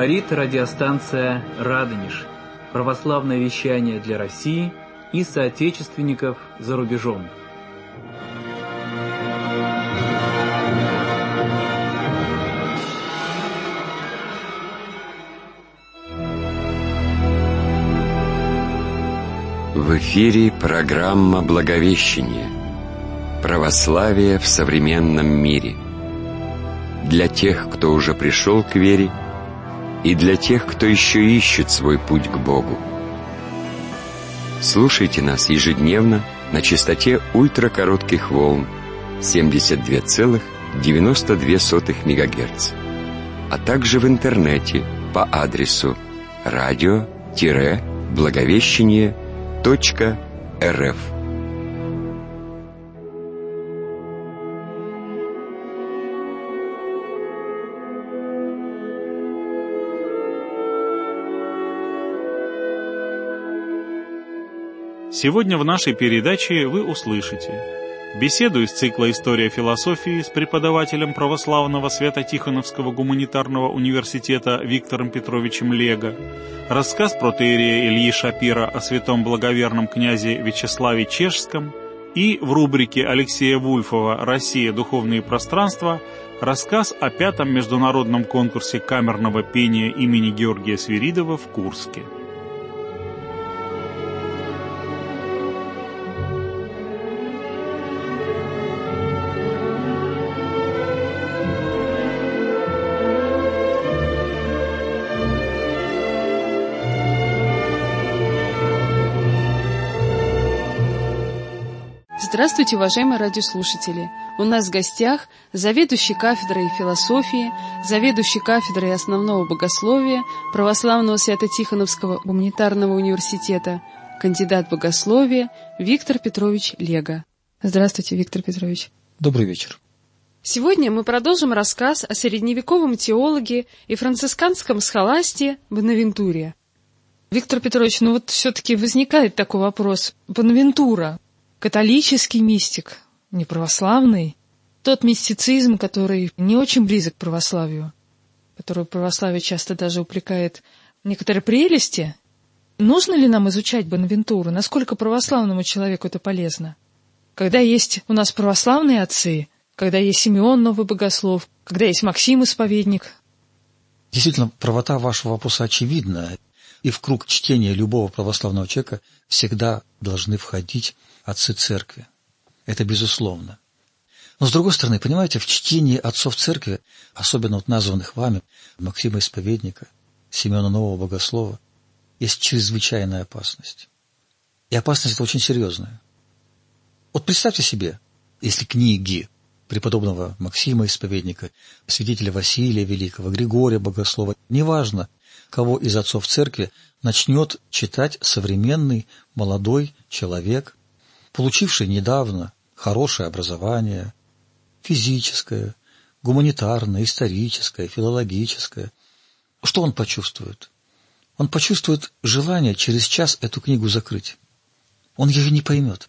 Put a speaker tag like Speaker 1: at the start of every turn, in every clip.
Speaker 1: Говорит радиостанция «Радонеж». Православное вещание для России и соотечественников за рубежом.
Speaker 2: В эфире программа «Благовещение. Православие в современном мире». Для тех, кто уже пришел к вере, и для тех, кто еще ищет свой путь к Богу. Слушайте нас ежедневно на частоте ультракоротких волн 72,92 МГц, а также в интернете по адресу radio-благовещение.рф.
Speaker 3: Сегодня в нашей передаче вы услышите беседу из цикла «История философии» с преподавателем православного Свято-Тихоновского гуманитарного университета Виктором Петровичем Лего, рассказ протоиерея Ильи Шапира о святом благоверном князе Вячеславе Чешском и в рубрике Алексея Вульфова «Россия. Духовные пространства» рассказ о 5-м международном конкурсе камерного пения имени Георгия Свиридова в Курске.
Speaker 4: Здравствуйте, уважаемые радиослушатели! У нас в гостях заведующий кафедрой философии, заведующий кафедрой основного богословия Православного Свято-Тихоновского гуманитарного университета, кандидат богословия Виктор Петрович Лего. Здравствуйте, Виктор Петрович.
Speaker 5: Добрый вечер.
Speaker 4: Сегодня мы продолжим рассказ о средневековом теологе и францисканском схоласте Бонавентуре. Виктор Петрович, все-таки возникает такой вопрос. Бонавентура — католический мистик, не православный, тот мистицизм, который не очень близок к православию, который православие часто даже упрекает в некоторой прелести. Нужно ли нам изучать Бонавентуру? Насколько православному человеку это полезно? Когда есть у нас православные отцы, когда есть Симеон Новый Богослов, когда есть Максим Исповедник?
Speaker 5: Действительно, правота вашего вопроса очевидна, и в круг чтения любого православного человека всегда должны входить отцы церкви. Это безусловно. Но, с другой стороны, понимаете, в чтении отцов церкви, особенно названных вами, Максима Исповедника, Симеона Нового Богослова, есть чрезвычайная опасность. И опасность эта очень серьезная. Представьте себе, если книги преподобного Максима Исповедника, святителя Василия Великого, Григория Богослова, неважно, кого из отцов церкви, начнет читать современный молодой человек, получивший недавно хорошее образование, физическое, гуманитарное, историческое, филологическое. Что он почувствует? Он почувствует желание через час эту книгу закрыть. Он ее не поймет.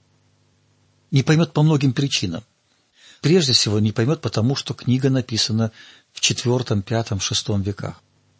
Speaker 5: Не поймет по многим причинам. Прежде всего, не поймет потому, что книга написана в IV, V, VI веках.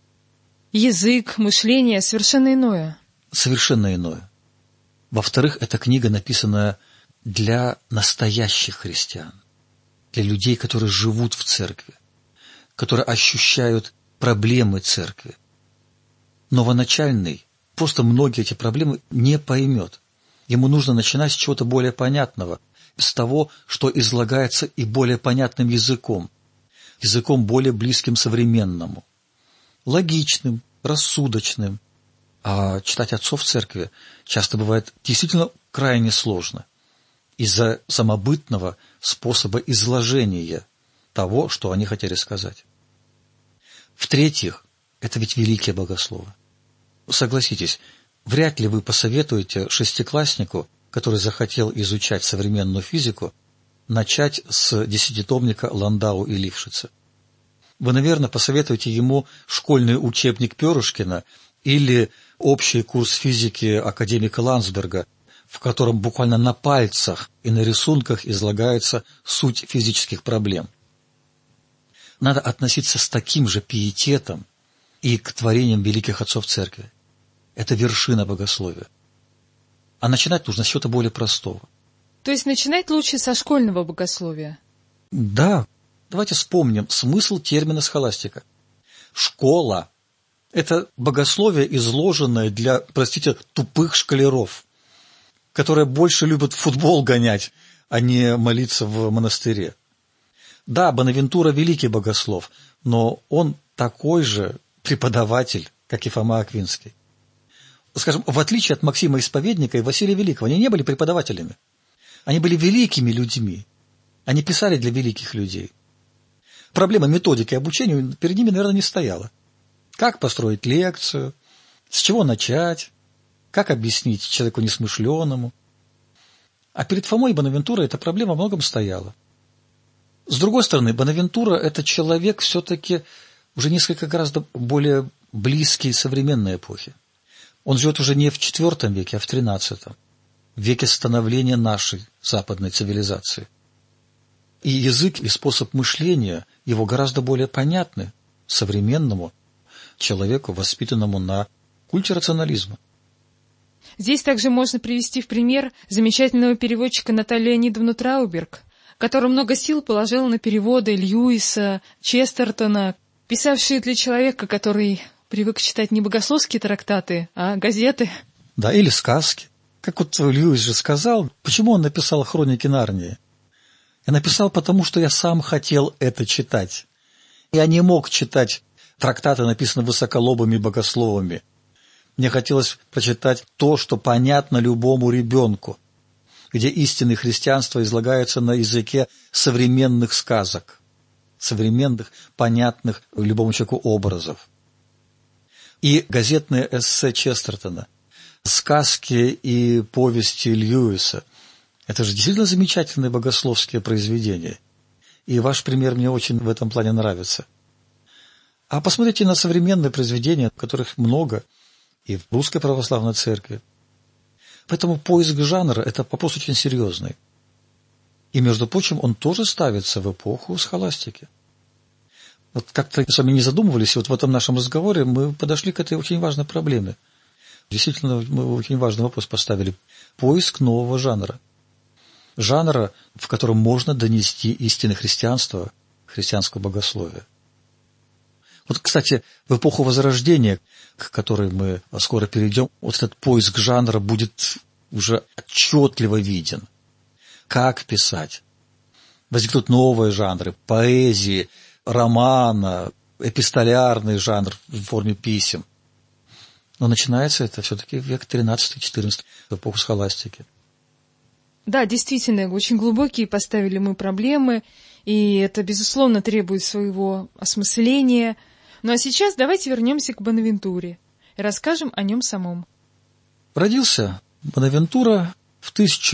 Speaker 4: Язык, мышление совершенно иное.
Speaker 5: Совершенно иное. Во-вторых, эта книга написана для настоящих христиан, для людей, которые живут в церкви, которые ощущают проблемы церкви. Новоначальный просто многие эти проблемы не поймет. Ему нужно начинать с чего-то более понятного, с того, что излагается и более понятным языком более близким современному, логичным, рассудочным. А читать отцов церкви часто бывает действительно крайне сложно из-за самобытного способа изложения того, что они хотели сказать. В-третьих, это ведь великие богословы. Согласитесь, вряд ли вы посоветуете шестикласснику, который захотел изучать современную физику, начать с десятитомника Ландау и Лившица. Вы, наверное, посоветуете ему школьный учебник Перышкина или общий курс физики академика Ландсберга, в котором буквально на пальцах и на рисунках излагается суть физических проблем. Надо относиться с таким же пиететом и к творениям великих отцов церкви. Это вершина богословия. А начинать нужно с чего-то более простого.
Speaker 4: То есть начинать лучше со школьного богословия?
Speaker 5: Да. Давайте вспомним смысл термина схоластика. Школа – это богословие, изложенное для, простите, тупых школяров, которые больше любят футбол гонять, а не молиться в монастыре. Да, Бонавентура – великий богослов, но он такой же преподаватель, как и Фома Аквинский. Скажем, в отличие от Максима Исповедника и Василия Великого, они не были преподавателями. Они были великими людьми. Они писали для великих людей. Проблема методики обучения перед ними, наверное, не стояла. Как построить лекцию, с чего начать, как объяснить человеку несмышленному. А перед Фомой и Бонавентурой эта проблема во многом стояла. С другой стороны, Бонавентура – это человек все-таки уже несколько гораздо более близкий современной эпохи. Он живет уже не в IV веке, а в XIII, в веке становления нашей западной цивилизации. И язык и способ мышления его гораздо более понятны современному человеку, воспитанному на культе рационализма.
Speaker 4: Здесь также можно привести в пример замечательного переводчика Наталью Леонидовну Трауберг, которая много сил положила на переводы Льюиса, Честертона, писавшие для человека, который привык читать не богословские трактаты, а газеты.
Speaker 5: Да, или сказки. Как вот Льюис же сказал, почему он написал «Хроники Нарнии»? Я написал, потому что я сам хотел это читать. Я не мог читать трактаты, написанные высоколобыми богословами. Мне хотелось прочитать то, что понятно любому ребенку, где истины христианства излагаются на языке современных сказок, современных, понятных любому человеку образов. И газетные эссе Честертона, сказки и повести Льюиса – это же действительно замечательные богословские произведения. И ваш пример мне очень в этом плане нравится. А посмотрите на современные произведения, которых много и в Русской Православной Церкви. Поэтому поиск жанра – это вопрос очень серьезный. И, между прочим, он тоже ставится в эпоху схоластики. Вот как-то с вами не задумывались, вот в этом нашем разговоре мы подошли к этой очень важной проблеме. Действительно, мы очень важный вопрос поставили. Поиск нового жанра. Жанра, в котором можно донести истины христианства, христианского богословия. Вот, кстати, в эпоху Возрождения, к которой мы скоро перейдем, вот этот поиск жанра будет уже отчетливо виден. Как писать? Возникнут новые жанры, поэзии, романа, эпистолярный жанр в форме писем. Но начинается это все-таки век XIII-XIV, в эпоху схоластики.
Speaker 4: Да, действительно, очень глубокие поставили мы проблемы, и это, безусловно, требует своего осмысления. Ну а сейчас давайте вернемся к Бонавентуре и расскажем о нем самом.
Speaker 5: Родился Бонавентура в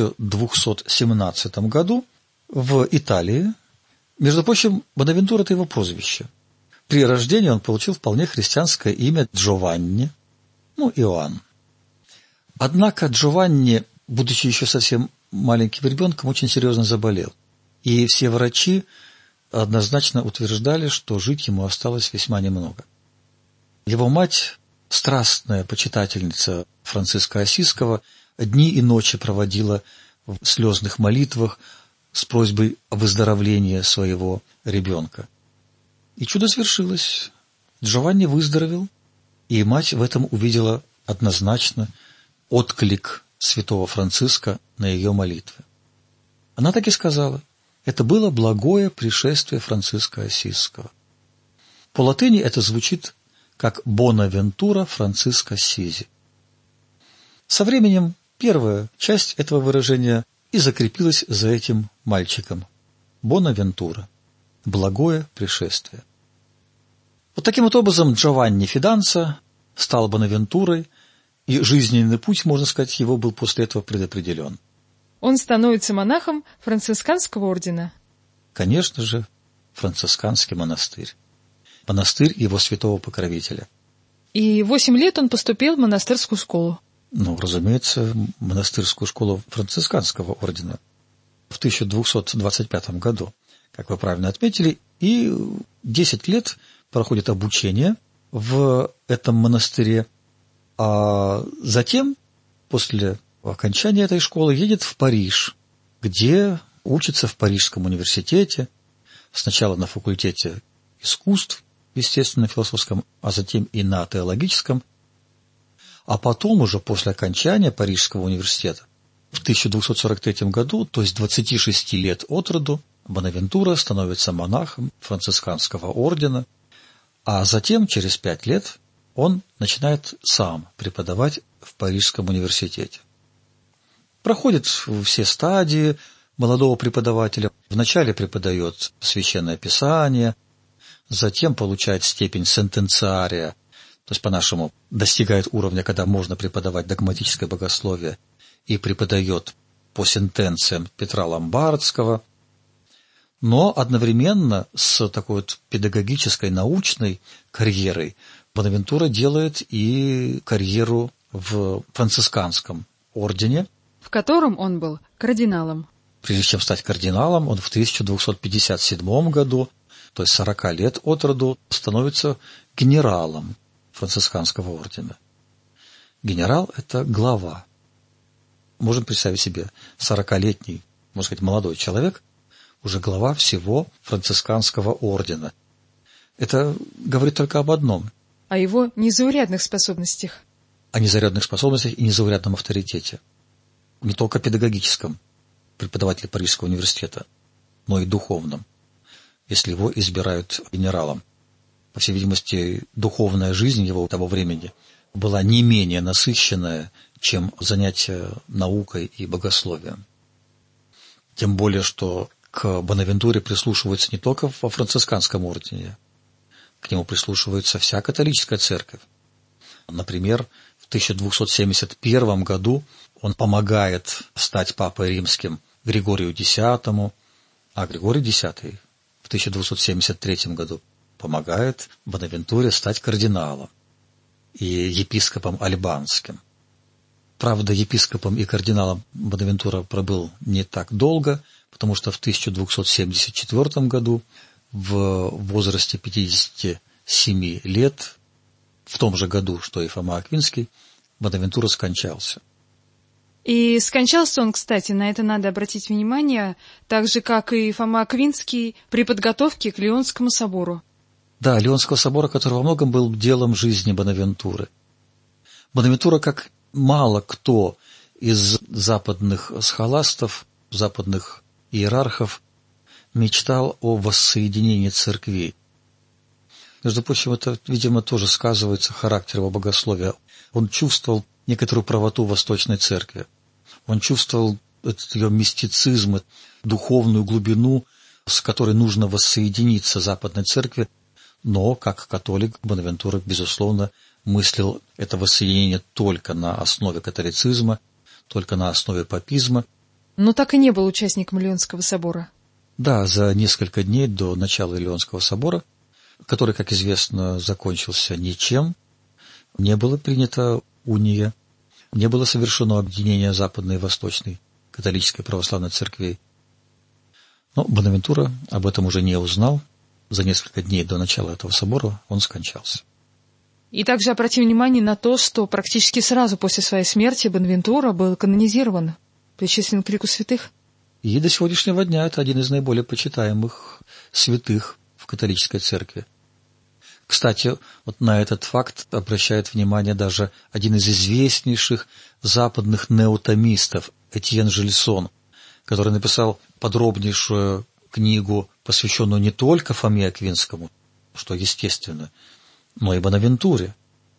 Speaker 5: 1217 году в Италии. Между прочим, Бонавентура – это его прозвище. При рождении он получил вполне христианское имя Джованни, Иоанн. Однако Джованни, будучи еще совсем маленьким ребенком, очень серьезно заболел. И все врачи однозначно утверждали, что жить ему осталось весьма немного. Его мать, страстная почитательница Франциска Осиского, дни и ночи проводила в слезных молитвах с просьбой о выздоровлении своего ребенка. И чудо свершилось. Джованни выздоровел, и мать в этом увидела однозначно отклик святого Франциска на ее молитвы. Она так и сказала: это было благое пришествие Франциска Осиского. По латыни это звучит как «Бонавентура Франциско Сизи». Со временем первая часть этого выражения и закрепилась за этим мальчиком. Бонавентура – благое пришествие. Вот таким вот образом Джованни Фиданца стал Бонавентурой, и жизненный путь, можно сказать, его был после этого предопределен.
Speaker 4: Он становится монахом францисканского ордена.
Speaker 5: Конечно же, францисканский монастырь. Монастырь его святого покровителя.
Speaker 4: И 8 лет он поступил в монастырскую школу.
Speaker 5: Разумеется, монастырскую школу францисканского ордена в 1225 году, как вы правильно отметили, и 10 лет проходит обучение в этом монастыре, а затем, после окончания этой школы, едет в Париж, где учится в Парижском университете, сначала на факультете искусств, естественно-философском, а затем и на теологическом, а потом уже после окончания Парижского университета в 1243 году, то есть 26 лет от роду, Бонавентура становится монахом францисканского ордена, а затем, через 5 лет, он начинает сам преподавать в Парижском университете. Проходит все стадии молодого преподавателя. Вначале преподает Священное Писание, затем получает степень сентенциария, то есть, по-нашему, достигает уровня, когда можно преподавать догматическое богословие, и преподает по сентенциям Петра Ломбардского. Но одновременно с такой вот педагогической, научной карьерой Бонавентура делает и карьеру в францисканском ордене,
Speaker 4: в котором он был кардиналом.
Speaker 5: Прежде чем стать кардиналом, он в 1257 году, то есть 40 лет от роду, становится генералом францисканского ордена. Генерал – это глава. Можем представить себе 40-летний, можно сказать, молодой человек, уже глава всего францисканского ордена. Это говорит только об одном.
Speaker 4: О его незаурядных способностях.
Speaker 5: О незаурядных способностях и незаурядном авторитете. Не только педагогическом, преподавателя Парижского университета, но и духовном, если его избирают генералом. По всей видимости, духовная жизнь его того времени была не менее насыщенная, чем занятия наукой и богословием. Тем более, что к Бонавентуре прислушиваются не только во францисканском ордене, к нему прислушивается вся католическая церковь. Например, в 1271 году он помогает стать папой римским Григорию X, а Григорий X в 1273 году помогает Бонавентуре стать кардиналом и епископом альбанским. Правда, епископом и кардиналом Бонавентура пробыл не так долго, потому что в 1274 году в возрасте 57 лет, в том же году, что и Фома Аквинский, Бонавентура скончался.
Speaker 4: И скончался он, кстати, на это надо обратить внимание, так же, как и Фома Аквинский при подготовке к Лионскому собору.
Speaker 5: Да, Лионского собора, который во многом был делом жизни Бонавентуры. Бонавентура, как мало кто из западных схоластов, западных иерархов, мечтал о воссоединении церквей. Между прочим, это, видимо, тоже сказывается характер его богословия. Он чувствовал некоторую правоту Восточной Церкви. Он чувствовал этот ее мистицизм, духовную глубину, с которой нужно воссоединиться Западной Церкви, но, как католик, Бонавентура, безусловно, мыслил это воссоединение только на основе католицизма, только на основе папизма.
Speaker 4: Но так и не был участником Лионского собора.
Speaker 5: Да, за несколько дней до начала Лионского собора, который, как известно, закончился ничем, не было принято уния, не было совершено объединение Западной и Восточной католической православной церквей. Но Бонавентура об этом уже не узнал. За несколько дней до начала этого собора он скончался.
Speaker 4: И также обратим внимание на то, что практически сразу после своей смерти Бонавентура был канонизирован, причислен к лику святых.
Speaker 5: И до сегодняшнего дня это один из наиболее почитаемых святых в католической церкви. Кстати, вот на этот факт обращает внимание даже один из известнейших западных неотомистов, Этьен Жильсон, который написал подробнейшую книгу, посвященную не только Фоме Аквинскому, что естественно, но и Бонавентуре.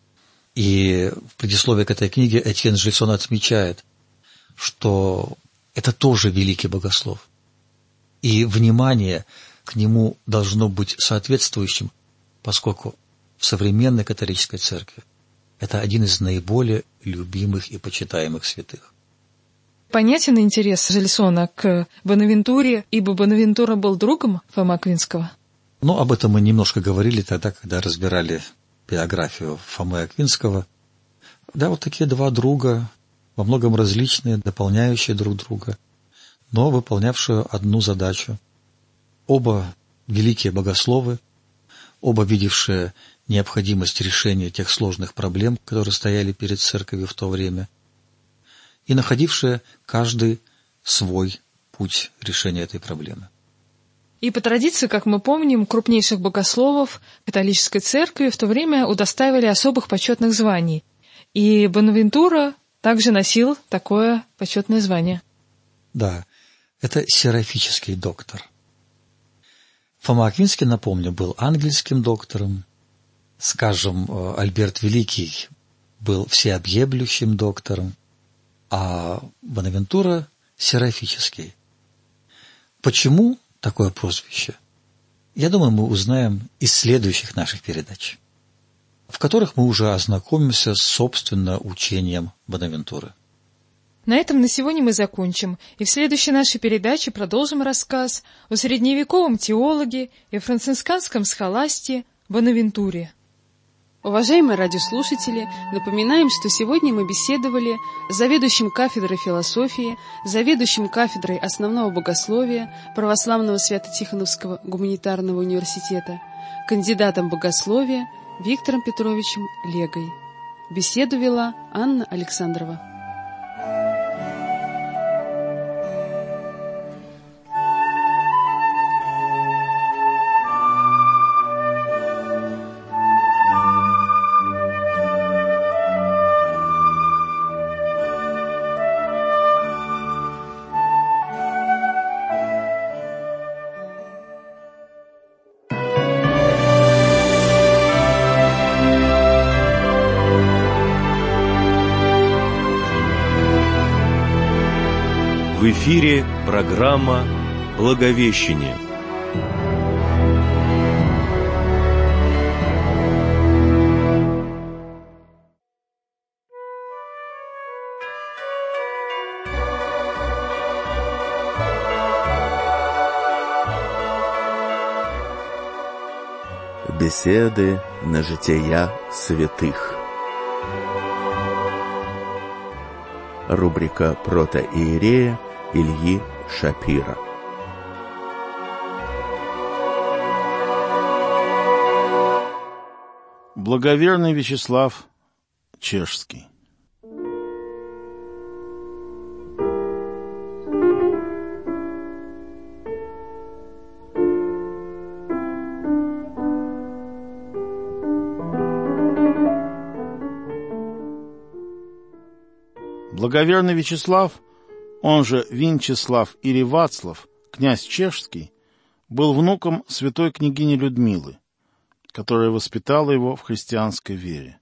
Speaker 5: И в предисловии к этой книге Этьен Жильсон отмечает, что это тоже великий богослов. И внимание к нему должно быть соответствующим, поскольку в современной католической церкви это один из наиболее любимых и почитаемых святых.
Speaker 4: Понятен интерес Жильсона к Бонавентуре, ибо Бонавентура был другом Фомы Аквинского?
Speaker 5: Ну, об этом мы немножко говорили тогда, когда разбирали биографию Фомы Аквинского. Да, вот такие два друга, во многом различные, дополняющие друг друга, но выполнявшие одну задачу. Оба великие богословы, оба видевшие необходимость решения тех сложных проблем, которые стояли перед церковью в то время, и находившие каждый свой путь решения этой проблемы.
Speaker 4: И по традиции, как мы помним, крупнейших богословов католической церкви в то время удостаивали особых почетных званий. И Бонавентура также носил такое почетное звание.
Speaker 5: Да, это серафический доктор. Фома Аквинский, напомню, был ангельским доктором. Скажем, Альберт Великий был всеобъемлющим доктором, а Бонавентура — серафический. Почему такое прозвище? Я думаю, мы узнаем из следующих наших передач, в которых мы уже ознакомимся с, собственно, учением Бонавентуры.
Speaker 4: На этом на сегодня мы закончим, и в следующей нашей передаче продолжим рассказ о средневековом теологе и францисканском схоласте Бонавентуре. Уважаемые радиослушатели, напоминаем, что сегодня мы беседовали с заведующим кафедрой философии, заведующим кафедрой основного богословия Православного Свято-Тихоновского гуманитарного университета, кандидатом богословия Виктором Петровичем Легой. Беседу вела Анна Александрова.
Speaker 6: В эфире программа «Благовещение».
Speaker 7: Беседы на жития святых. Рубрика протоиерея Ильи Шапира.
Speaker 8: Благоверный Вячеслав Чешский. Благоверный Вячеслав, он же Винчеслав или Вацлав, князь чешский, был внуком святой княгини Людмилы, которая воспитала его в христианской вере.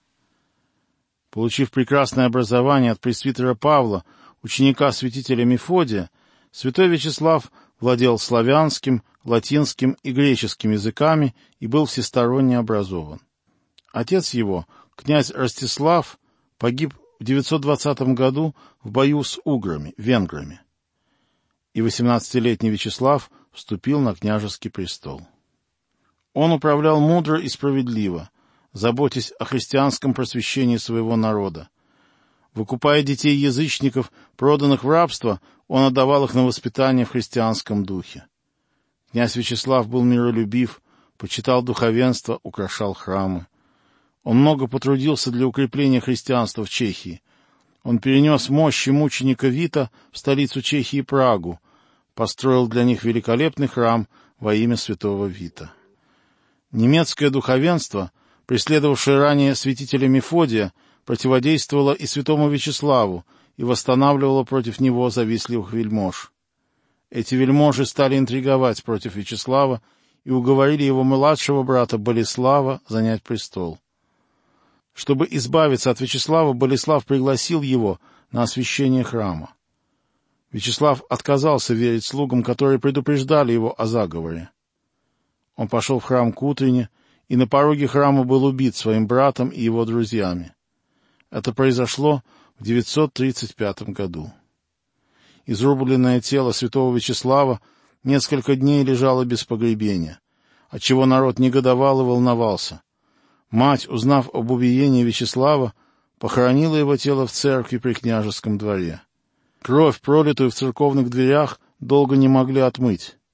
Speaker 8: Получив прекрасное образование от пресвитера Павла, ученика святителя Мефодия, святой Вячеслав владел славянским, латинским и греческим языками и был всесторонне образован. Отец его, князь Ростислав, погиб в 920 году в бою с уграми, венграми, и 18-летний Вячеслав вступил на княжеский престол. Он управлял мудро и справедливо, заботясь о христианском просвещении своего народа. Выкупая детей язычников, проданных в рабство, он отдавал их на воспитание в христианском духе. Князь Вячеслав был миролюбив, почитал духовенство, украшал храмы. Он много потрудился для укрепления христианства в Чехии. Он перенес мощи мученика Вита в столицу Чехии Прагу, построил для них великолепный храм во имя святого Вита. Немецкое духовенство, преследовавшее ранее святителя Мефодия, противодействовало и святому Вячеславу и восстанавливало против него завистливых вельмож. Эти вельможи стали интриговать против Вячеслава и уговорили его младшего брата Болеслава занять престол. Чтобы избавиться от Вячеслава, Болеслав пригласил его на освящение храма. Вячеслав отказался верить слугам, которые предупреждали его о заговоре. Он пошел в храм к утренне, и на пороге храма был убит своим братом и его друзьями. Это произошло в 935 году. Изрубленное тело святого Вячеслава несколько дней лежало без погребения, отчего народ негодовал и волновался. Мать, узнав об убиении Вячеслава, похоронила его тело в церкви при княжеском дворе. Кровь, пролитую в церковных дверях, долго не могли отмыть.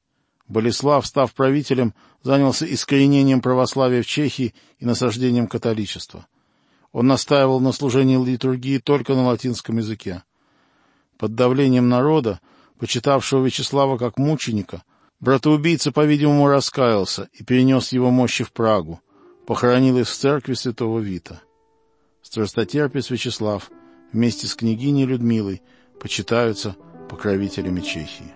Speaker 8: Болеслав, став правителем, занялся искоренением православия в Чехии и насаждением католичества. Он настаивал на служении литургии только на латинском языке. Под давлением народа, почитавшего Вячеслава как мученика, братоубийца, по-видимому, раскаялся и перенес его мощи в Прагу, похоронил их в церкви святого Вита. Страстотерпец Вячеслав вместе с княгиней Людмилой почитаются покровителями Чехии.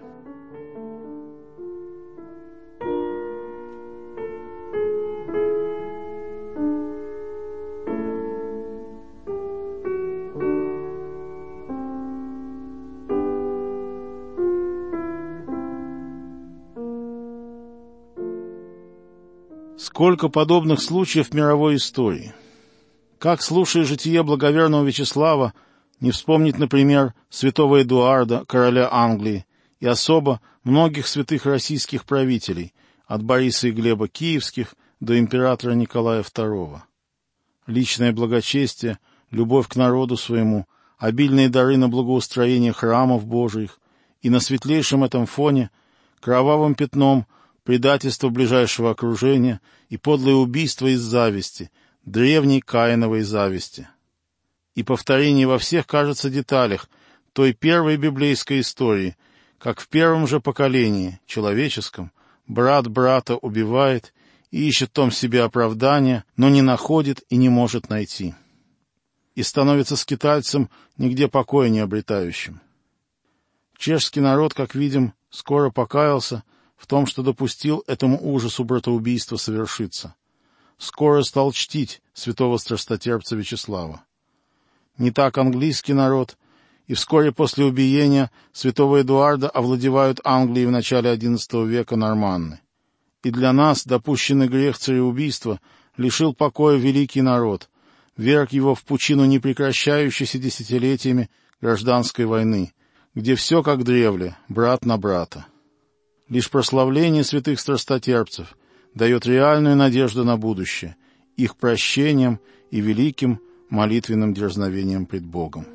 Speaker 8: Сколько подобных случаев в мировой истории! Как, слушая житие благоверного Вячеслава, не вспомнить, например, святого Эдуарда, короля Англии, и особо многих святых российских правителей, от Бориса и Глеба Киевских до императора Николая II. Личное благочестие, любовь к народу своему, обильные дары на благоустроение храмов Божиих, и на светлейшем этом фоне кровавым пятном предательство ближайшего окружения и подлое убийство из зависти, древней Каиновой зависти. И повторение во всех, кажется, деталях той первой библейской истории, как в первом же поколении, человеческом, брат брата убивает и ищет в том себе оправдания, но не находит и не может найти. И становится скитальцем, нигде покоя не обретающим. Чешский народ, как видим, скоро покаялся в том, что допустил этому ужасу братоубийства совершиться. Скоро стал чтить святого страстотерпца Вячеслава. Не так английский народ, и вскоре после убиения святого Эдуарда овладевают Англией в начале XI века норманны. И для нас допущенный грех цареубийства лишил покоя великий народ, вверг его в пучину непрекращающейся десятилетиями гражданской войны, где все как древле, брат на брата. Лишь прославление святых страстотерпцев дает реальную надежду на будущее, их прощением и великим молитвенным дерзновением пред Богом.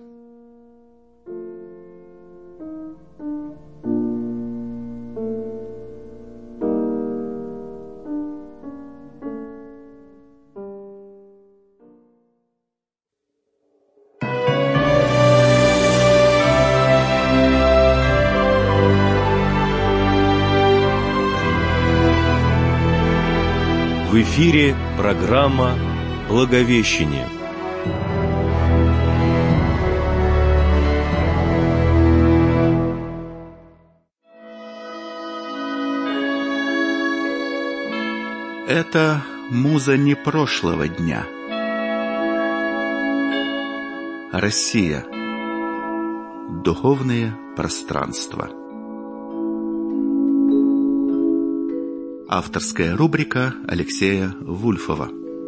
Speaker 6: В эфире программа «Благовещение».
Speaker 9: Это муза не прошлого дня. Россия. Духовное пространство. Авторская рубрика Алексея Вульфова.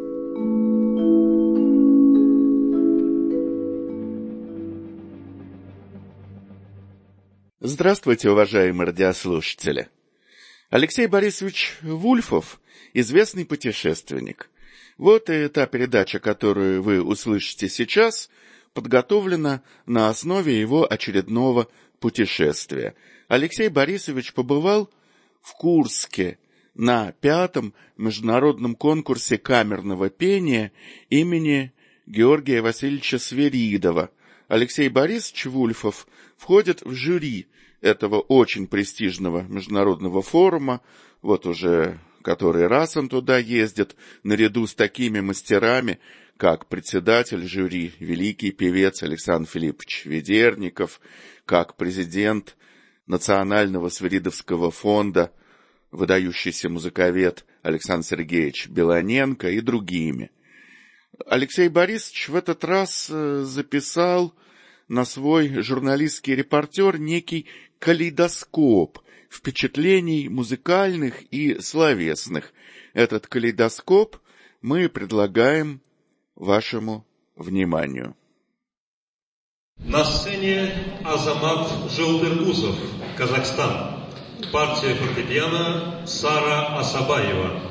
Speaker 9: Здравствуйте, уважаемые радиослушатели! Алексей Борисович Вульфов – известный путешественник. Вот и та передача, которую вы услышите сейчас, подготовлена на основе его очередного путешествия. Алексей Борисович побывал в Курске на 5-м международном конкурсе камерного пения имени Георгия Васильевича Свиридова. Алексей Борисович Вульфов входит в жюри этого очень престижного международного форума. Вот уже который раз он туда ездит, наряду с такими мастерами, как председатель жюри, великий певец Александр Филиппович Ведерников, как президент Национального свиридовского фонда, выдающийся музыковед Александр Сергеевич Белоненко и другими. Алексей Борисович в этот раз записал на свой журналистский репортер некий калейдоскоп впечатлений музыкальных и словесных. Этот калейдоскоп мы предлагаем вашему вниманию.
Speaker 10: На сцене Азамат Желдыргузов, Казахстан. Партия фортепиано Сара Асабаева.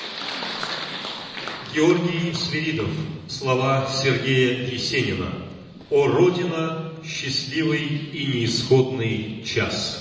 Speaker 10: Георгий Свиридов. Слова Сергея Есенина. О, Родина, счастливый и неисходный час!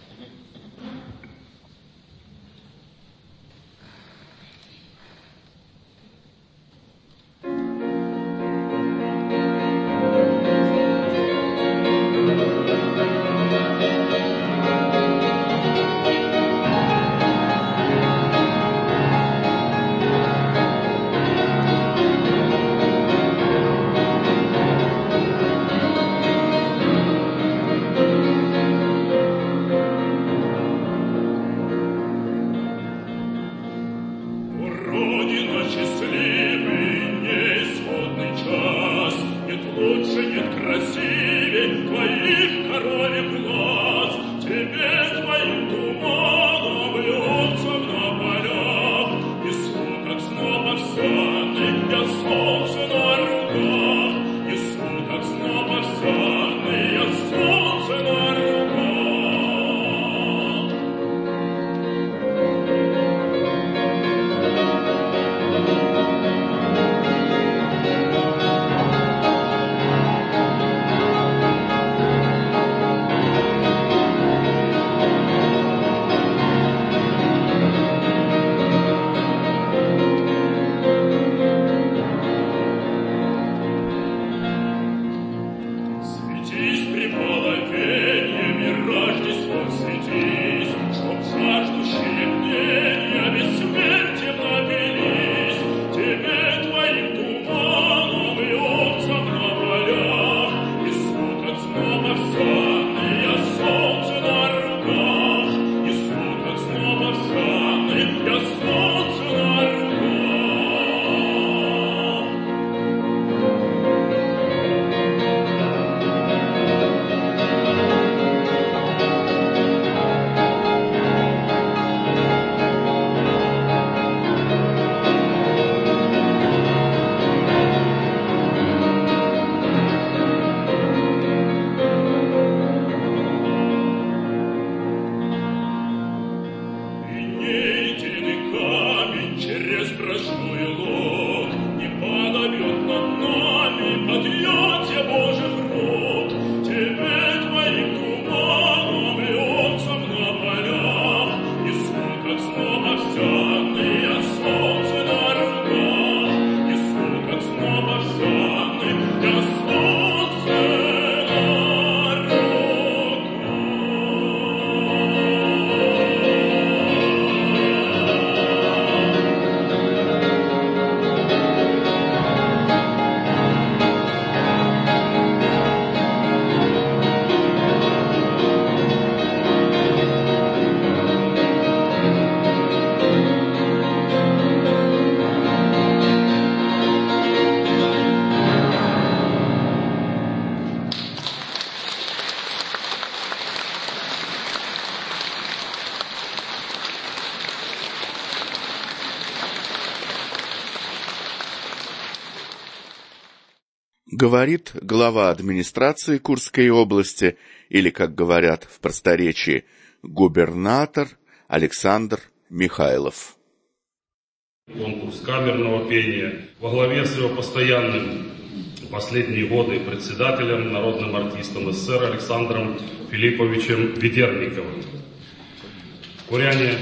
Speaker 9: Говорит глава администрации Курской области, или, как говорят в просторечии, губернатор Александр Михайлов.
Speaker 11: Конкурс камерного пения во главе с его постоянным последние годы председателем, народным артистом СССР Александром Филипповичем Ведерниковым. Куряне,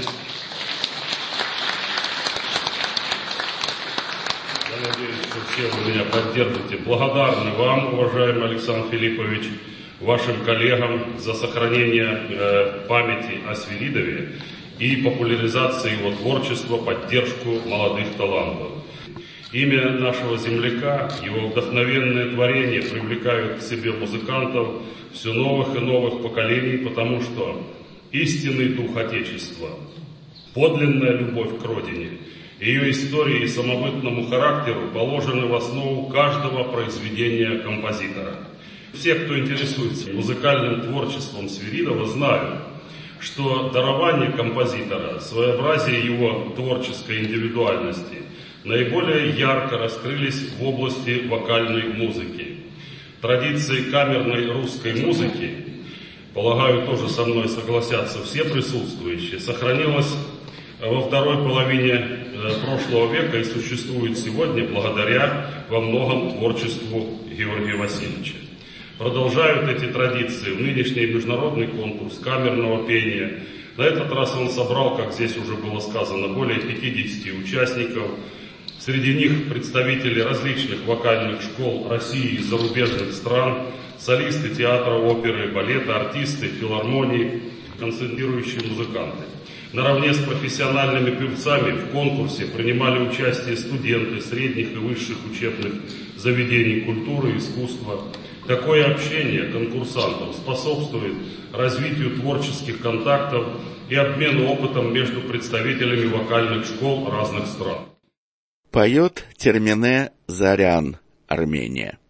Speaker 11: я надеюсь, что все вы меня поддержите. Благодарны вам, уважаемый Александр Филиппович, вашим коллегам за сохранение памяти о Свиридове и популяризации его творчества, поддержку молодых талантов. Имя нашего земляка, его вдохновенные творения привлекают к себе музыкантов все новых и новых поколений, потому что истинный дух Отечества, подлинная любовь к Родине, ее истории и самобытному характеру положены в основу каждого произведения композитора. Все, кто интересуется музыкальным творчеством Свиридова, знают, что дарование композитора, своеобразие его творческой индивидуальности наиболее ярко раскрылись в области вокальной музыки. Традиции камерной русской музыки, полагаю, тоже со мной согласятся все присутствующие, сохранилась во второй половине прошлого века и существует сегодня благодаря во многом творчеству Георгия Васильевича. продолжают эти традиции в нынешний международный конкурс камерного пения. На этот раз он собрал, как здесь уже было сказано, более 50 участников. Среди них представители различных вокальных школ России и зарубежных стран, солисты театра, оперы, балета, артисты, филармонии, концертирующие музыканты. Наравне с профессиональными певцами в конкурсе принимали участие студенты средних и высших учебных заведений культуры и искусства. Такое общение конкурсантов способствует развитию творческих контактов и обмену опытом между представителями вокальных школ разных стран.
Speaker 9: Поет Термене Зарян, Армения.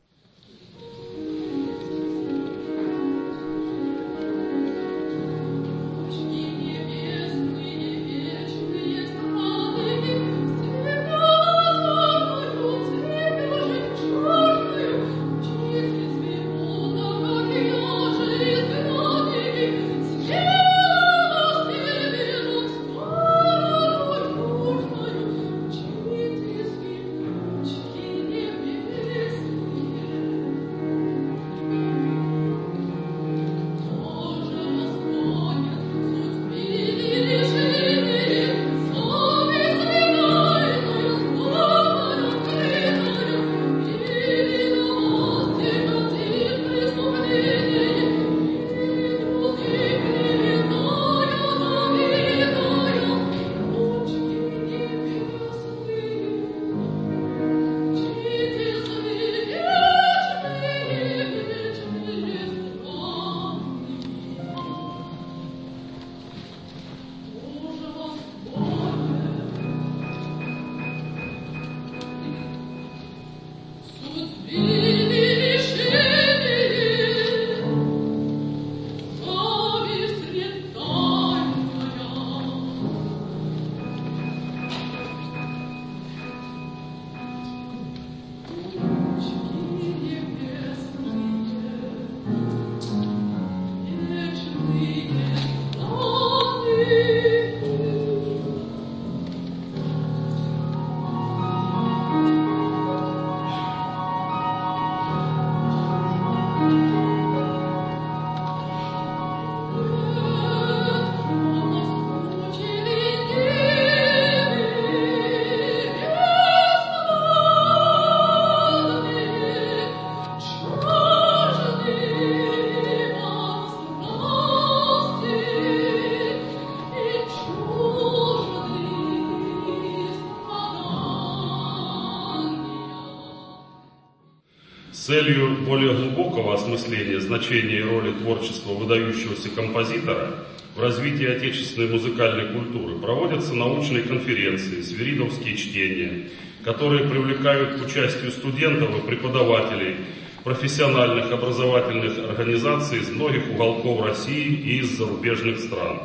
Speaker 11: С целью более глубокого осмысления значения и роли творчества выдающегося композитора в развитии отечественной музыкальной культуры проводятся научные конференции, свиридовские чтения, которые привлекают к участию студентов и преподавателей профессиональных образовательных организаций из многих уголков России и из зарубежных стран.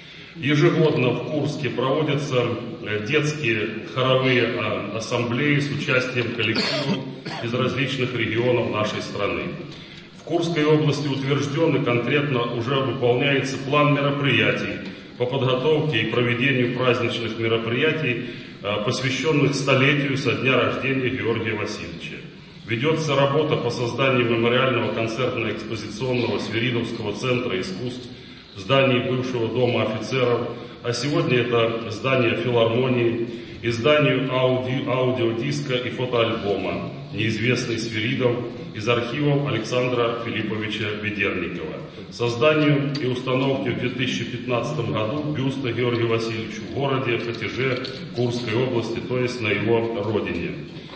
Speaker 11: Ежегодно в Курске проводятся детские хоровые ассамблеи с участием коллективов из различных регионов нашей страны. В Курской области утвержден и конкретно уже выполняется план мероприятий по подготовке и проведению праздничных мероприятий, посвященных столетию со дня рождения Георгия Васильевича. Ведется работа по созданию мемориального концертно-экспозиционного Свиридовского центра искусств в здании бывшего дома офицеров, а сегодня это здание филармонии, изданию аудиодиска и фотоальбома «Неизвестный Свиридов» из архивов Александра Филипповича Ведерникова, созданию и установке в 2015 году бюста Георгию Васильевичу в городе Хотеже Курской области, то есть на его родине.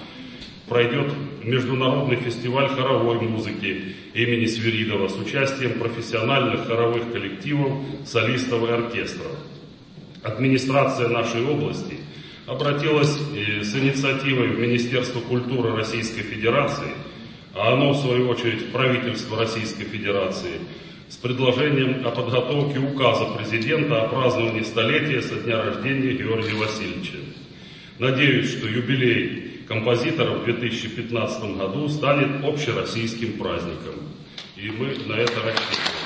Speaker 11: Пройдет международный фестиваль хоровой музыки имени Свиридова с участием профессиональных хоровых коллективов, солистов и оркестров. Администрация нашей области обратилась с инициативой в Министерство культуры Российской Федерации, а оно, в свою очередь, в правительство Российской Федерации, с предложением о подготовке указа президента о праздновании столетия со дня рождения Георгия Васильевича. Надеюсь, что юбилей композитора в 2015 году станет общероссийским праздником. И мы на это рассчитываем.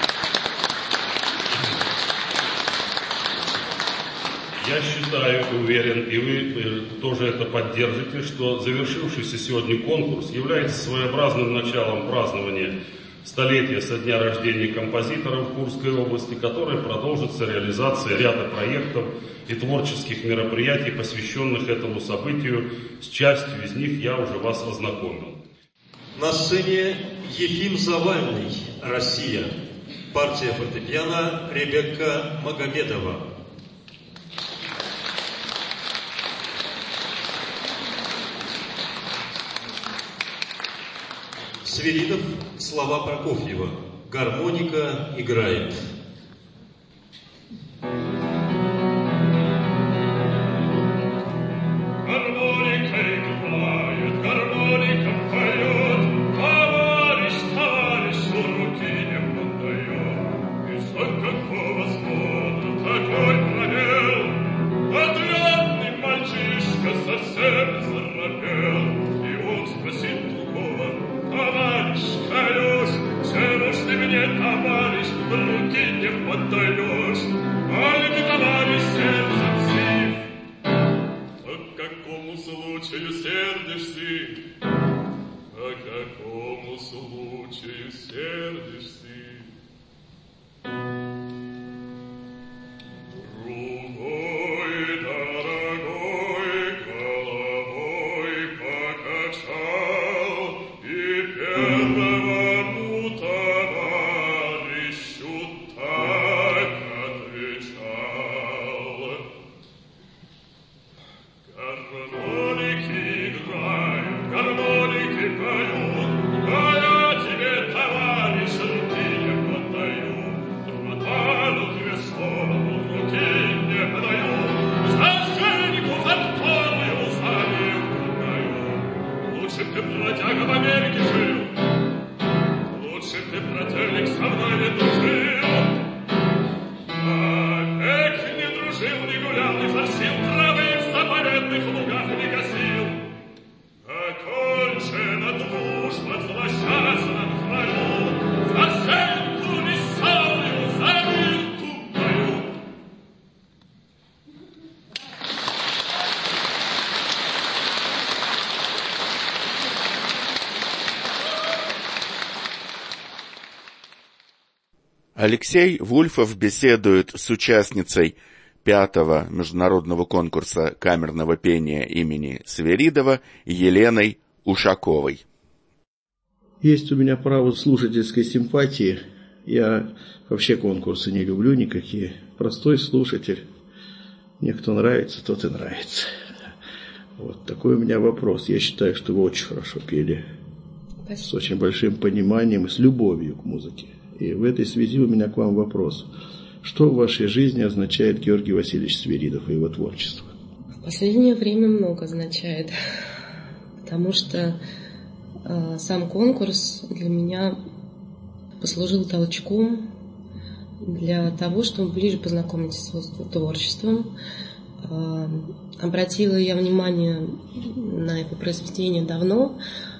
Speaker 11: Я считаю, уверен, и вы тоже это поддержите, что завершившийся сегодня конкурс является своеобразным началом празднования столетие со дня рождения композитора в Курской области, которое продолжится реализацией ряда проектов и творческих мероприятий, посвященных этому событию. С частью из них я уже вас ознакомил.
Speaker 10: На сцене Ефим Завальный, Россия. Партия фортепиано Ребекка Магомедова. Свиридов, слова Прокофьева. Гармоника играет.
Speaker 9: Алексей Вульфов беседует с участницей 5-го международного конкурса камерного пения имени Свиридова Еленой Ушаковой.
Speaker 12: Есть у меня право слушательской симпатии. Я вообще конкурсы не люблю никакие. Простой слушатель. Мне кто нравится, тот и нравится. Вот такой у меня вопрос. Я считаю, что вы очень хорошо пели. Спасибо. С очень большим пониманием и с любовью к музыке. И в этой связи у меня к вам вопрос. Что в вашей жизни означает Георгий Васильевич Свиридов и его творчество?
Speaker 13: В последнее время много означает. Потому что сам конкурс для меня послужил толчком для того, чтобы ближе познакомиться с его творчеством. Обратила я внимание на его произведение давно.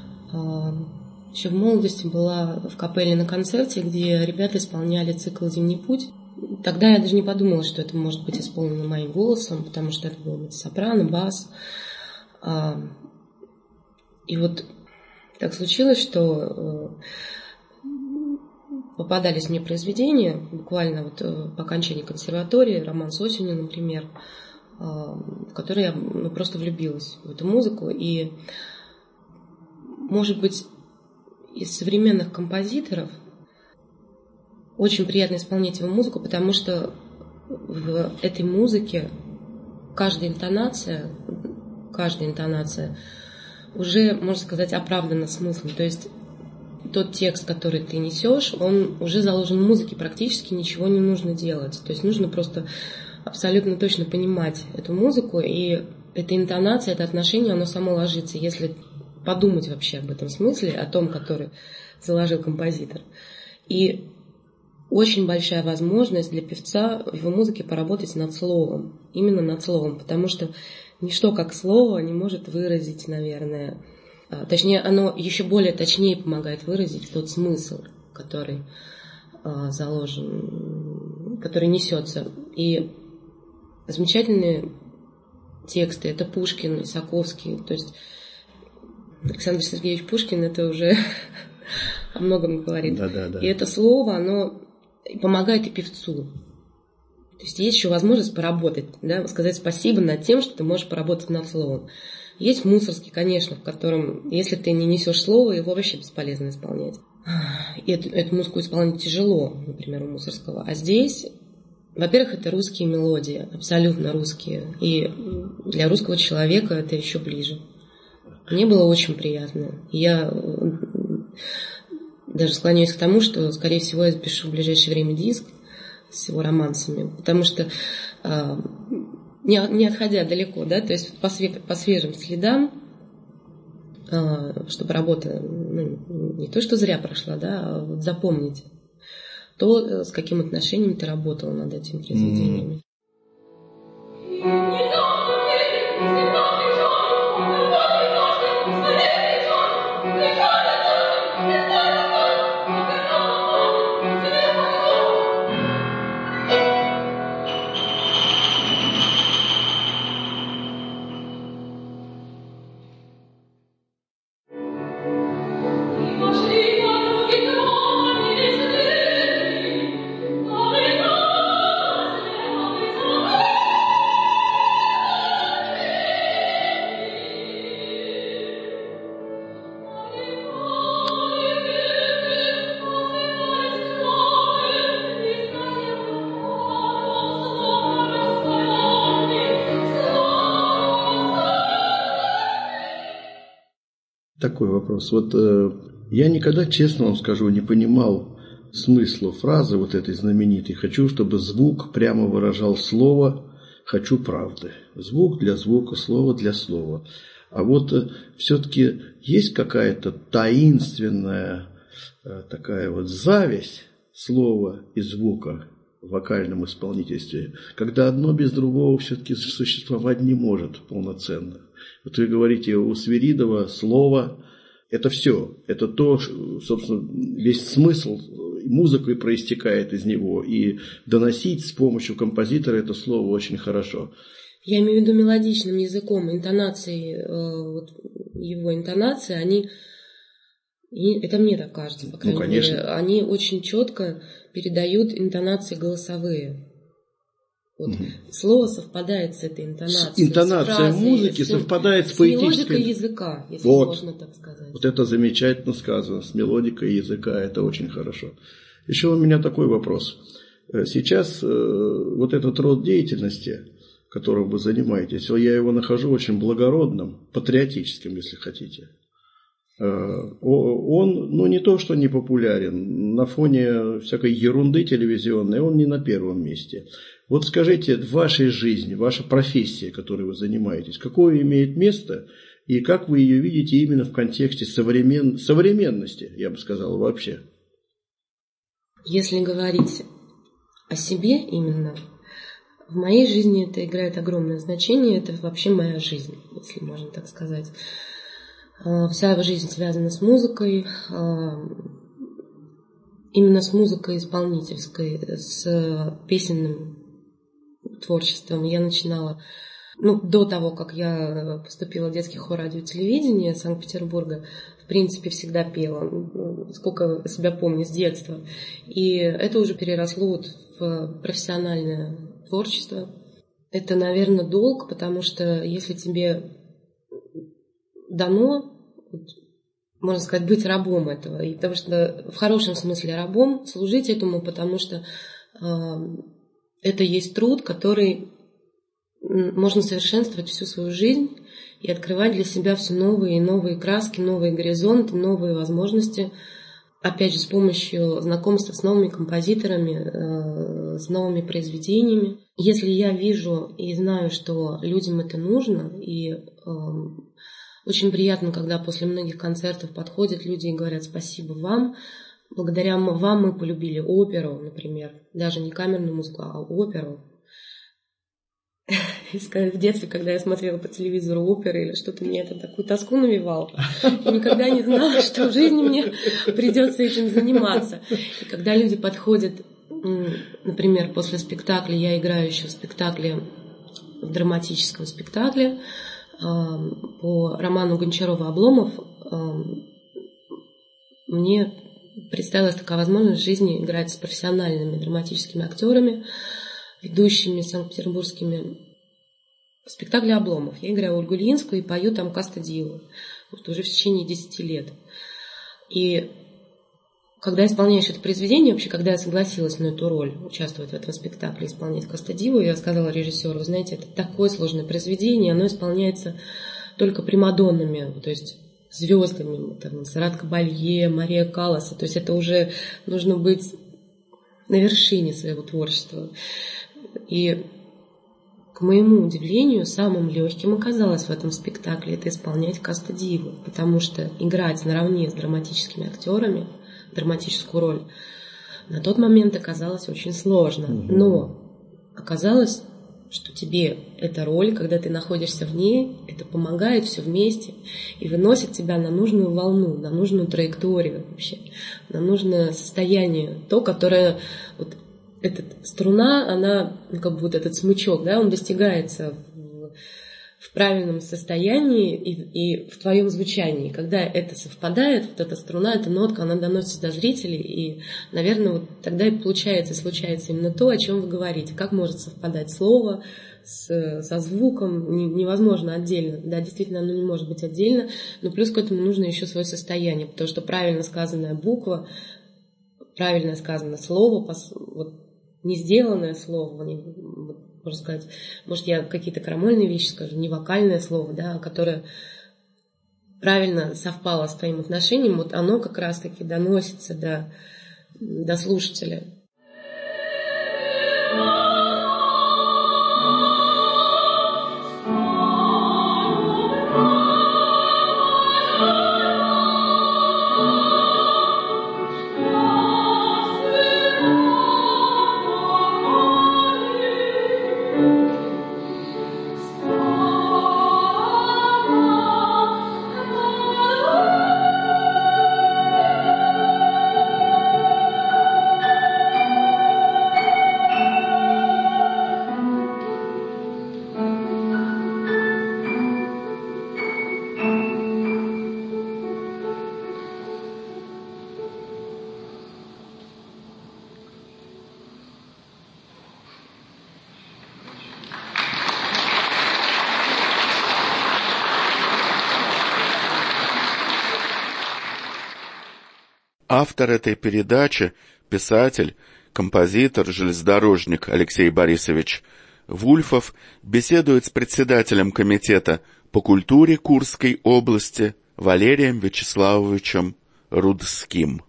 Speaker 13: Еще в молодости была в капелле на концерте, где ребята исполняли цикл «Зимний путь». Тогда я даже не подумала, что это может быть исполнено моим голосом, потому что это был сопрано, бас. И вот так случилось, что попадались мне произведения, буквально вот по окончании консерватории, роман с осенью, например, в который я просто влюбилась в эту музыку. И, может быть, из современных композиторов очень приятно исполнять его музыку, потому что в этой музыке каждая интонация уже, можно сказать, оправдана смыслом. То есть тот текст, который ты несешь, он уже заложен в музыке, практически ничего не нужно делать. То есть нужно просто абсолютно точно понимать эту музыку, и эта интонация, это отношение, оно само ложится, если подумать вообще об этом смысле, о том, который заложил композитор. И очень большая возможность для певца в его музыке поработать над словом, именно над словом, потому что ничто как слово не может выразить, наверное, точнее, оно еще более точнее помогает выразить тот смысл, который заложен, который несется. И замечательные тексты, это Пушкин, Исаковский, то есть Александр Сергеевич Пушкин — это уже о многом говорит.
Speaker 12: Да.
Speaker 13: И это слово, оно помогает и певцу. То есть есть еще возможность поработать, да, сказать спасибо над тем, что ты можешь поработать над словом. Есть Мусорский, конечно, в котором, если ты не несешь слово, его вообще бесполезно исполнять. И эту музыку исполнять тяжело, например, у Мусорского. А здесь, во-первых, это русские мелодии, абсолютно русские. И для русского человека это еще ближе. Мне было очень приятно. Я даже склоняюсь к тому, что, скорее всего, я запишу в ближайшее время диск с его романсами, потому что, не отходя далеко, да, то есть по свежим следам, чтобы работа не то, что зря прошла, да, а вот запомнить то, с каким отношением ты работала над этими произведениями.
Speaker 12: Такой вопрос. Вот я никогда, честно вам скажу, не понимал смысла фразы вот этой знаменитой «хочу, чтобы звук прямо выражал слово, хочу правды». Звук для звука, слово для слова. А вот все-таки есть какая-то таинственная такая вот зависть слова и звука в вокальном исполнительстве, когда одно без другого все-таки существовать не может полноценно. Вот вы говорите, у Свиридова слово – это все. Это то, собственно, весь смысл музыки проистекает из него. И доносить с помощью композитора это слово очень хорошо.
Speaker 13: Я имею в виду мелодичным языком, интонации, вот его интонации, они, это мне так кажется, по крайней мере, они очень четко передают интонации голосовые. Вот. Слово совпадает с этой интонацией.
Speaker 12: Интонация
Speaker 13: фразой,
Speaker 12: музыки совпадает с поэтической...
Speaker 13: мелодикой языка, если можно так сказать.
Speaker 12: Вот это замечательно сказано. С мелодикой языка. Это очень хорошо. Еще у меня такой вопрос. Сейчас вот этот род деятельности, которым вы занимаетесь, я его нахожу очень благородным, патриотическим, если хотите. Он, не то, что не популярен, на фоне всякой ерунды телевизионной, он не на первом месте. Вот скажите, в вашей жизни, ваша профессия, которой вы занимаетесь, какое имеет место и как вы ее видите именно в контексте современности, я бы сказал, вообще?
Speaker 13: Если говорить о себе именно, в моей жизни это играет огромное значение, это вообще моя жизнь, если можно так сказать. Вся жизнь связана с музыкой, именно с музыкой исполнительской, с песенным творчеством. Я начинала, до того, как я поступила в детский хор радио и телевидения Санкт-Петербурга, в принципе, всегда пела, сколько себя помню, с детства. И это уже переросло в профессиональное творчество. Это, наверное, долг, потому что если тебе дано, можно сказать, быть рабом этого, и потому что в хорошем смысле рабом, служить этому, потому что это есть труд, который можно совершенствовать всю свою жизнь и открывать для себя все новые и новые краски, новые горизонты, новые возможности, опять же, с помощью знакомства с новыми композиторами, с новыми произведениями. Если я вижу и знаю, что людям это нужно, и очень приятно, когда после многих концертов подходят люди и говорят спасибо вам. Благодаря вам мы полюбили оперу, например. Даже не камерную музыку, а оперу. В детстве, когда я смотрела по телевизору оперы или что-то, мне это такую тоску навевало. Я никогда не знала, что в жизни мне придется этим заниматься. И когда люди подходят, например, после спектакля, я играю еще в спектакле, в драматическом спектакле, по роману Гончарова «Обломов», мне представилась такая возможность в жизни играть с профессиональными драматическими актерами, ведущими санкт-петербургскими, в спектакле «Обломов». Я играю Ольгу Ильинскую и пою там Каста Диву уже в течение 10 лет. И когда исполняешь это произведение, вообще, когда я согласилась на эту роль, участвовать в этом спектакле, исполнять Каста Диву, я сказала режиссеру: вы знаете, это такое сложное произведение, оно исполняется только примадоннами, то есть звездами, там, Сарат Кабалье, Мария Калласа, то есть это уже нужно быть на вершине своего творчества. И, к моему удивлению, самым легким оказалось в этом спектакле это исполнять Каста Диву, потому что играть наравне с драматическими актерами драматическую роль на тот момент оказалось очень сложно. Но оказалось, что тебе эта роль, когда ты находишься в ней, это помогает все вместе и выносит тебя на нужную волну, на нужную траекторию вообще, на нужное состояние, то, которое вот эта струна, она, как бы вот этот смычок, да, он достигается в правильном состоянии и в твоем звучании. Когда это совпадает, вот эта струна, эта нотка, она доносится до зрителей, и, наверное, вот тогда и получается, случается именно то, о чем вы говорите. Как может совпадать слово со звуком, невозможно отдельно. Да, действительно, оно не может быть отдельно, но плюс к этому нужно еще свое состояние, потому что правильно сказанная буква, правильно сказанное слово, вот, не сделанное слово, можно сказать, может, я какие-то крамольные вещи скажу, не вокальное слово, да, которое правильно совпало с твоим отношением, вот оно как раз-таки доносится до слушателя.
Speaker 9: Автор этой передачи, писатель, композитор, железнодорожник Алексей Борисович Вульфов беседует с председателем комитета по культуре Курской области Валерием Вячеславовичем Рудским.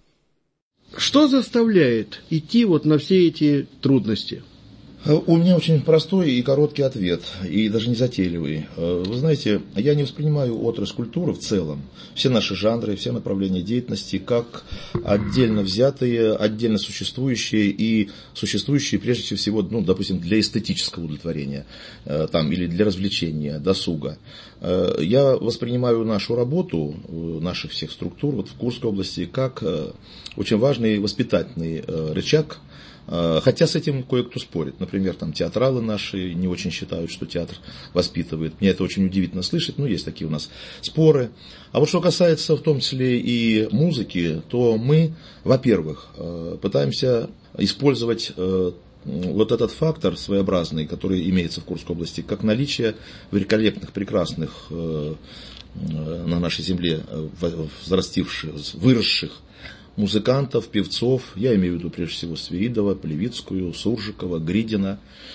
Speaker 12: Что заставляет идти вот на все эти трудности?
Speaker 14: У меня очень простой и короткий ответ, и даже не затейливый. Вы знаете, я не воспринимаю отрасль культуры в целом, все наши жанры, все направления деятельности, как отдельно взятые, отдельно существующие и существующие прежде всего, допустим, для эстетического удовлетворения или для развлечения, досуга. Я воспринимаю нашу работу, наших всех структур в Курской области, как очень важный воспитательный рычаг. Хотя с этим кое-кто спорит. Например, театралы наши не очень считают, что театр воспитывает. Мне это очень удивительно слышать, но есть такие у нас споры. А вот что касается в том числе и музыки, то мы, во-первых, пытаемся использовать вот этот фактор своеобразный, который имеется в Курской области, как наличие великолепных, прекрасных на нашей земле взрастивших, выросших музыкантов, певцов, я имею в виду прежде всего Свиридова, Плевицкую, Суржикова, Гридина.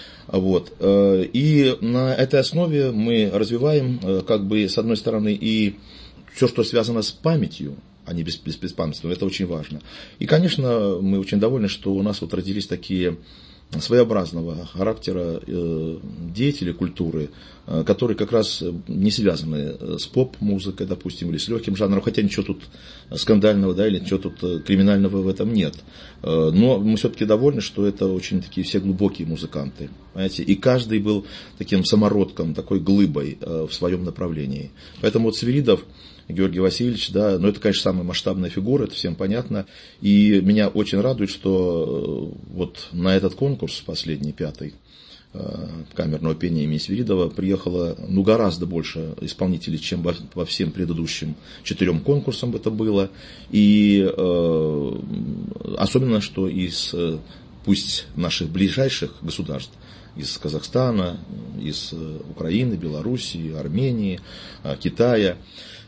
Speaker 14: И на этой основе мы развиваем, с одной стороны, и все, что связано с памятью, а не беспамятством, это очень важно. И, конечно, мы очень довольны, что у нас родились такие своеобразного характера деятели культуры, которые как раз не связаны с поп-музыкой, допустим, или с легким жанром, хотя ничего тут скандального, или ничего тут криминального в этом нет. Но мы все-таки довольны, что это очень такие все глубокие музыканты, понимаете, и каждый был таким самородком, такой глыбой в своем направлении. Поэтому Свиридов Георгий Васильевич, но это, конечно, самая масштабная фигура, это всем понятно. И меня очень радует, что вот на этот конкурс, последний, 5-й, камерного пения имени Свиридова приехало гораздо больше исполнителей, чем во всем предыдущим 4 конкурсам это было. И особенно, что из пусть наших ближайших государств, из Казахстана, из Украины, Белоруссии, Армении, Китая.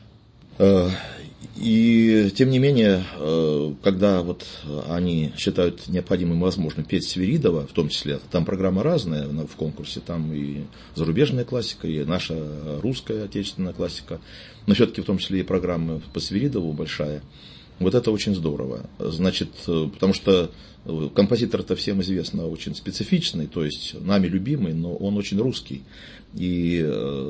Speaker 14: И тем не менее, когда вот они считают необходимым и возможным петь Свиридова, в том числе, там программа разная в конкурсе, там и зарубежная классика, и наша русская отечественная классика, но все-таки в том числе и программа по Свиридову большая. Вот это очень здорово. Значит, потому что композитор-то всем известно очень специфичный, то есть нами любимый, но он очень русский. И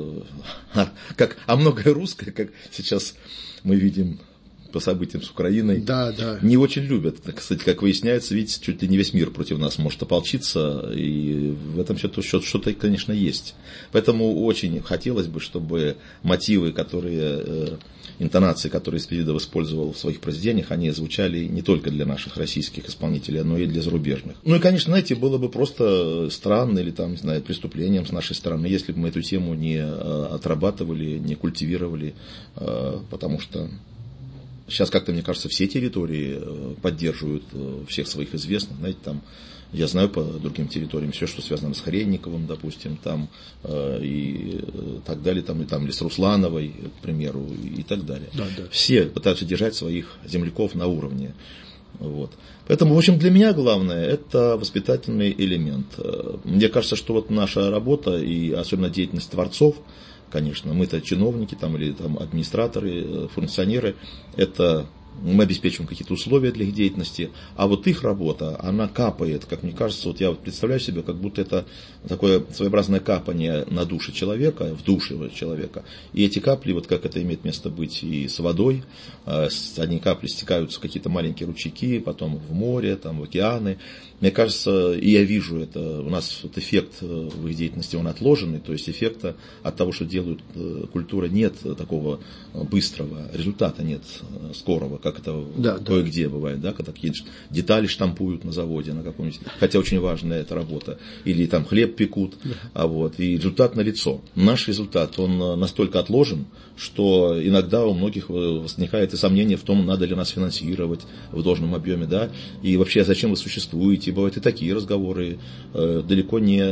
Speaker 14: многое русское, как сейчас мы видим по событиям с Украиной, не очень любят. Кстати, как выясняется, видите, чуть ли не весь мир против нас может ополчиться, и в этом что-то, конечно, есть. Поэтому очень хотелось бы, чтобы мотивы, интонации, которые Свиридов использовал в своих произведениях, они звучали не только для наших российских исполнителей, но и для зарубежных. Ну и, конечно, знаете, было бы просто странно или там, не знаю, преступлением с нашей стороны, если бы мы эту тему не отрабатывали, не культивировали, потому что сейчас как-то, мне кажется, все территории поддерживают всех своих известных. Знаете, там, я знаю по другим территориям все, что связано с Хренниковым, допустим, там, и так далее, там, или с Руслановой, к примеру, и так далее. Все пытаются держать своих земляков на уровне. Вот. Поэтому, в общем, для меня главное – это воспитательный элемент. Мне кажется, что вот наша работа, и особенно деятельность творцов, конечно, мы-то чиновники там, или там, администраторы, функционеры, это мы обеспечиваем какие-то условия для их деятельности, а вот их работа, она капает, как мне кажется, вот я вот представляю себе, как будто это такое своеобразное капание на душе человека, в душе человека, и эти капли, вот как это имеет место быть и с водой, одни капли стекаются в какие-то маленькие ручейки, потом в море, там, в океаны. Мне кажется, и я вижу это, у нас вот эффект в их деятельности, он отложенный, то есть эффекта от того, что делают культура, нет такого быстрого, результата нет скорого, как это кое-где бывает, да, когда какие-то детали штампуют на заводе, на каком-нибудь, хотя очень важная эта работа, или там хлеб пекут, и результат налицо. Наш результат, он настолько отложен, что иногда у многих возникает и сомнение в том, надо ли нас финансировать в должном объеме, да, и вообще зачем вы существуете. И бывают и такие разговоры, далеко не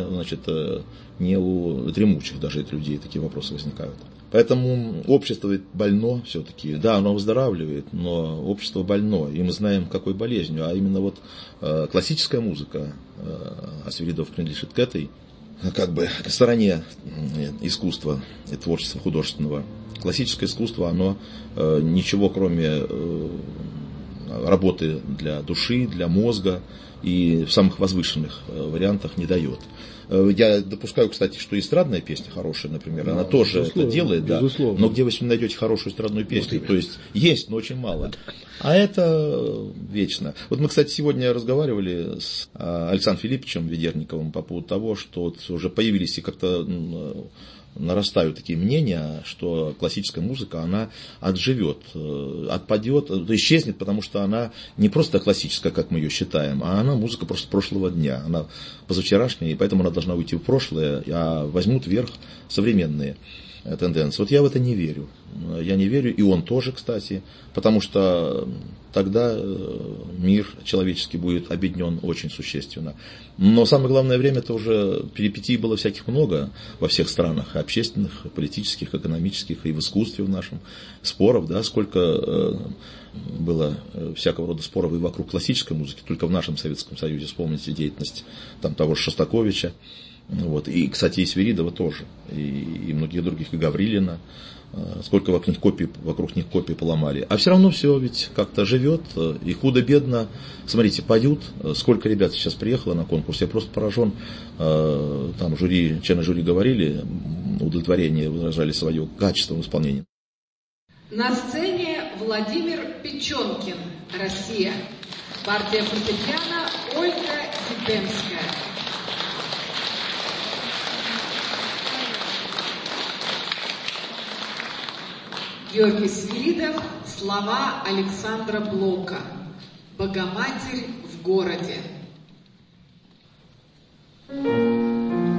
Speaker 14: у дремучих даже людей такие вопросы возникают. Поэтому общество ведь больно все-таки. Да, оно выздоравливает, но общество больно. И мы знаем, какой болезнью. А именно вот классическая музыка, а Свиридов принадлежит к этой, как бы к стороне искусства и творчества художественного. Классическое искусство, оно ничего кроме работы для души, для мозга и в самых возвышенных вариантах не дает. Я допускаю, кстати, что эстрадная песня хорошая, например, она тоже это делает, да. Но где вы найдете хорошую эстрадную песню? То есть, но очень мало. А это вечно. Вот мы, кстати, сегодня разговаривали с Александром Филипповичем Ведерниковым по поводу того, что вот уже появились и как-то нарастают такие мнения, что классическая музыка, она отживет, отпадет, исчезнет, потому что она не просто классическая, как мы ее считаем, а она музыка просто прошлого дня, она позавчерашняя, и поэтому она должна уйти в прошлое, а возьмут вверх современные тенденции. Вот я в это не верю. Я не верю, и он тоже, кстати, потому что тогда мир человеческий будет обеднен очень существенно. Но самое главное время, это уже перипетий было всяких много во всех странах, общественных, политических, экономических, и в искусстве в нашем, споров, да, сколько было всякого рода споров и вокруг классической музыки, только в нашем Советском Союзе, вспомните деятельность там, того же Шостаковича, вот, и, кстати, и Свиридова тоже, и многих других, и Гаврилина, сколько вокруг них копий поломали. А все равно все ведь как-то живет, и худо-бедно. Смотрите, поют, сколько ребят сейчас приехало на конкурс, я просто поражен. Там члены жюри говорили, удовлетворение выражали свое качеством исполнения.
Speaker 15: На сцене Владимир Печенкин, Россия. Партия фортепиано Ольга Зипенская. Георгий Свиридов, слова Александра Блока. Богоматерь в городе.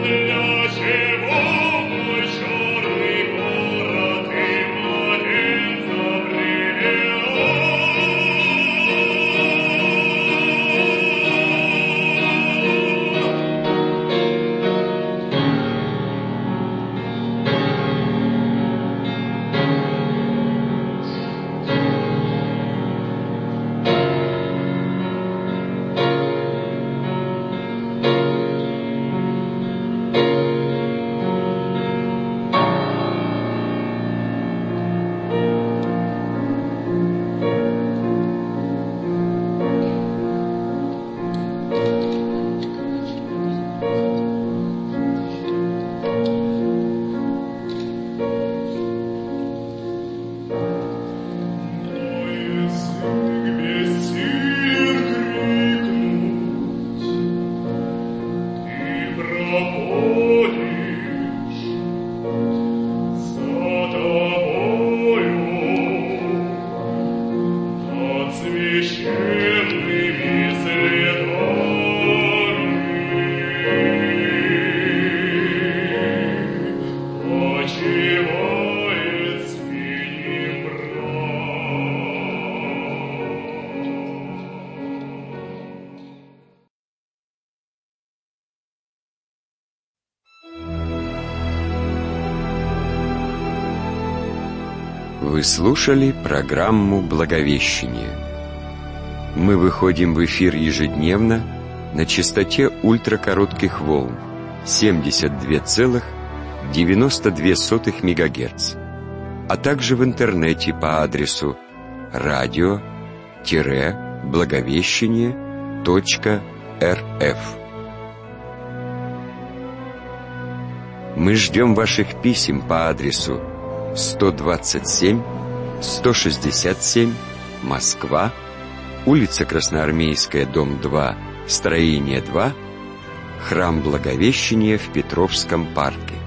Speaker 2: Вы слушали программу «Благовещение». Мы выходим в эфир ежедневно на частоте ультракоротких волн 72,92 МГц, а также в интернете по адресу radio-благовещение.рф. Мы ждем ваших писем по адресу 127, 167, Москва, улица Красноармейская, дом 2, строение 2, храм Благовещения в Петровском парке.